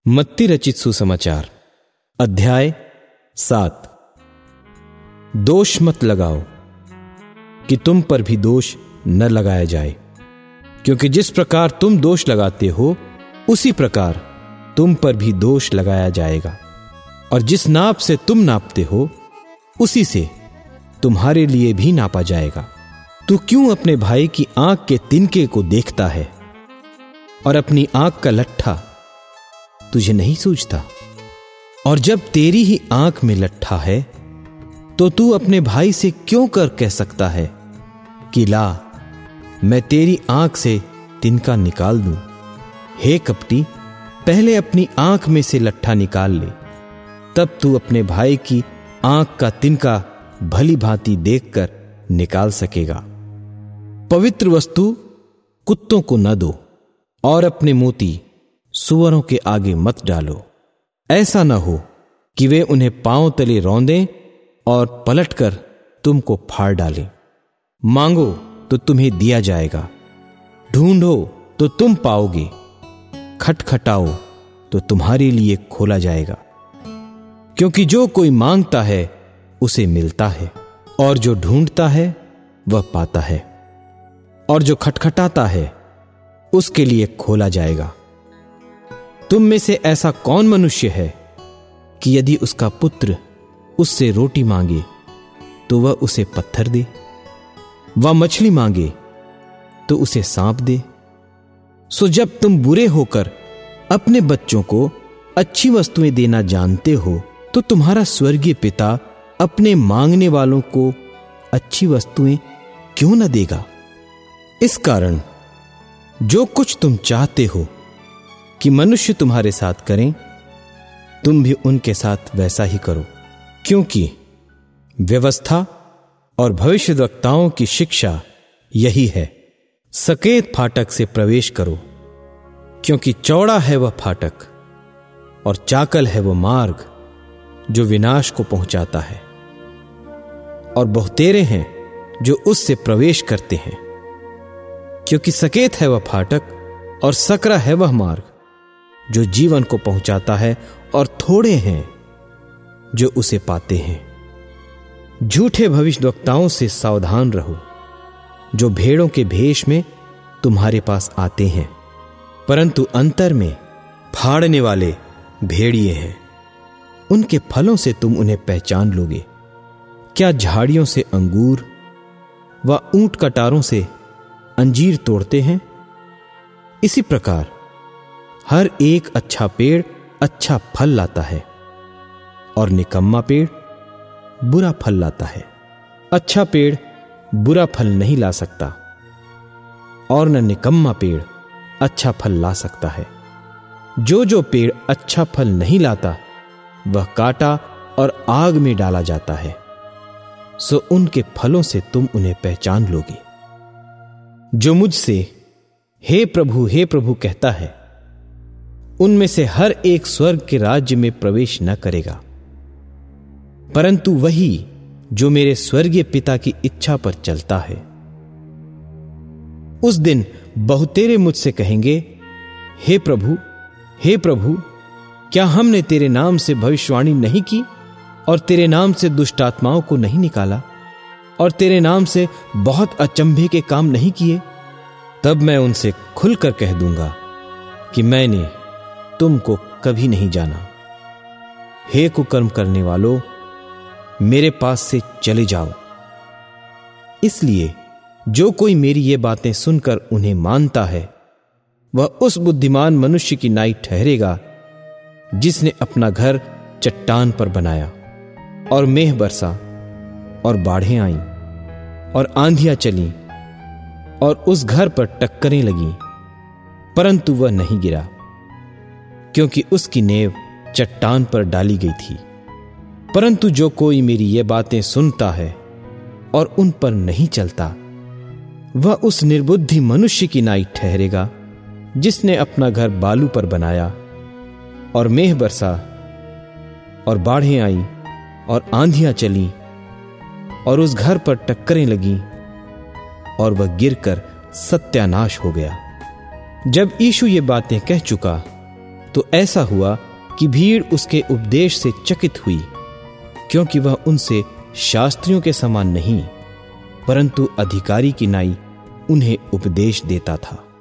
मत्ती रचित सुसमाचार अध्याय 7। दोष मत लगाओ कि तुम पर भी दोष न लगाया जाए, क्योंकि जिस प्रकार तुम दोष लगाते हो उसी प्रकार तुम पर भी दोष लगाया जाएगा, और जिस नाप से तुम नापते हो उसी से तुम्हारे लिए भी नापा जाएगा। तू क्यों अपने भाई की आंख के तिनके को देखता है और अपनी आंख का लट्ठा तुझे नहीं सूझता? और जब तेरी ही आंख में लट्ठा है तो तू अपने भाई से क्यों कह सकता है कि ला, मैं तेरी आंख से तिनका निकाल दूं? हे कपटी, पहले अपनी आंख में से लट्ठा निकाल ले, तब तू अपने भाई की आंख का तिनका भली भांति देखकर निकाल सकेगा। पवित्र वस्तु कुत्तों को न दो, और अपने मोती सूअरों के आगे मत डालो, ऐसा न हो कि वे उन्हें पांव तले रौंदें और पलटकर तुमको फाड़ डालें। मांगो तो तुम्हें दिया जाएगा, ढूंढो तो तुम पाओगे, खटखटाओ तो तुम्हारे लिए खोला जाएगा। क्योंकि जो कोई मांगता है उसे मिलता है, और जो ढूंढता है वह पाता है, और जो खटखटाता है उसके लिए खोला जाएगा। तुम में से ऐसा कौन मनुष्य है कि यदि उसका पुत्र उससे रोटी मांगे तो वह उसे पत्थर दे? वह मछली मांगे तो उसे सांप दे? सो जब तुम बुरे होकर अपने बच्चों को अच्छी वस्तुएं देना जानते हो, तो तुम्हारा स्वर्गीय पिता अपने मांगने वालों को अच्छी वस्तुएं क्यों न देगा? इस कारण जो कुछ तुम चाहते हो कि मनुष्य तुम्हारे साथ करें, तुम भी उनके साथ वैसा ही करो, क्योंकि व्यवस्था और भविष्यद्वक्ताओं की शिक्षा यही है। सकेत फाटक से प्रवेश करो, क्योंकि चौड़ा है वह फाटक और चाकल है वह मार्ग जो विनाश को पहुंचाता है, और बहुतेरे हैं जो उससे प्रवेश करते हैं। क्योंकि सकेत है वह फाटक और सकरा है वह मार्ग जो जीवन को पहुंचाता है, और थोड़े हैं जो उसे पाते हैं। झूठे भविष्यद्वक्ताओं से सावधान रहो, जो भेड़ों के भेष में तुम्हारे पास आते हैं, परंतु अंतर में फाड़ने वाले भेड़िए हैं। उनके फलों से तुम उन्हें पहचान लोगे। क्या झाड़ियों से अंगूर व ऊंट कटारों से अंजीर तोड़ते हैं? इसी प्रकार हर एक अच्छा पेड़ अच्छा फल लाता है, और निकम्मा पेड़ बुरा फल लाता है। अच्छा पेड़ बुरा फल नहीं ला सकता, और न निकम्मा पेड़ अच्छा फल ला सकता है। जो पेड़ अच्छा फल नहीं लाता वह काटा और आग में डाला जाता है। सो उनके फलों से तुम उन्हें पहचान लोगे। जो मुझसे हे प्रभु कहता है, उनमें से हर एक स्वर्ग के राज्य में प्रवेश न करेगा, परंतु वही जो मेरे स्वर्गीय पिता की इच्छा पर चलता है। उस दिन बहुतेरे मुझसे कहेंगे, हे प्रभु, क्या हमने तेरे नाम से भविष्यवाणी नहीं की, और तेरे नाम से दुष्टात्माओं को नहीं निकाला, और तेरे नाम से बहुत अचंभे के काम नहीं किए? तब मैं उनसे खुलकर कह दूंगा कि मैंने तुमको कभी नहीं जाना। हे कुकर्म करने वालों, मेरे पास से चले जाओ। इसलिए जो कोई मेरी ये बातें सुनकर उन्हें मानता है, वह उस बुद्धिमान मनुष्य की नाई ठहरेगा जिसने अपना घर चट्टान पर बनाया, और मेघ बरसा और बाढ़ें आईं और आंधियां चलीं और उस घर पर टक्करें लगीं, परंतु वह नहीं गिरा, क्योंकि उसकी नींव चट्टान पर डाली गई थी। परंतु जो कोई मेरी ये बातें सुनता है और उन पर नहीं चलता, वह उस निर्बुद्धि मनुष्य की नाई ठहरेगा जिसने अपना घर बालू पर बनाया, और मेघ बरसा और बाढ़ें आईं और आंधियां चलीं और उस घर पर टक्करें लगीं, और वह गिरकर सत्यानाश हो गया। जब यीशु ये बातें कह चुका तो ऐसा हुआ कि भीड़ उसके उपदेश से चकित हुई, क्योंकि वह उनसे शास्त्रियों के समान नहीं, परंतु अधिकारी की नाई उन्हें उपदेश देता था।